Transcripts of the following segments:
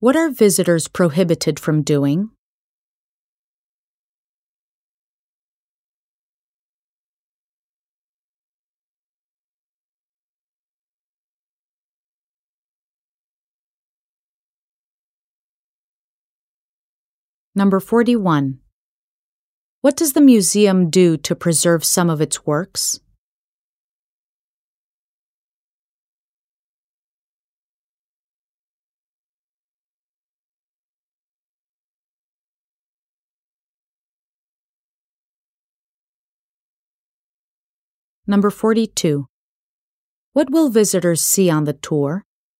What are visitors prohibited from doing? Number 41. What does the museum do to preserve some of its works? Number 42. What will visitors see on the tour?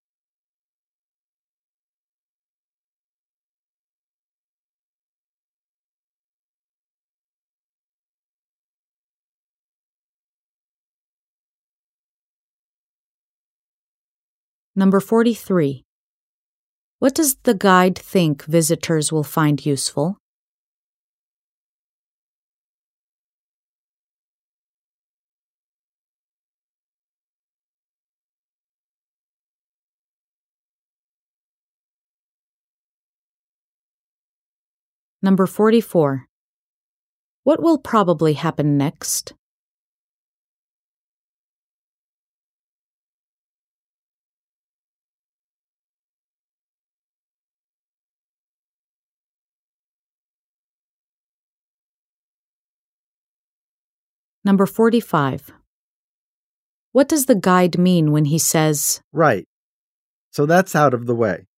Number 43. What does the guide think visitors will find useful? Number 44. What will probably happen next? Number 45. What does the guide mean when he says, Right. So that's out of the way.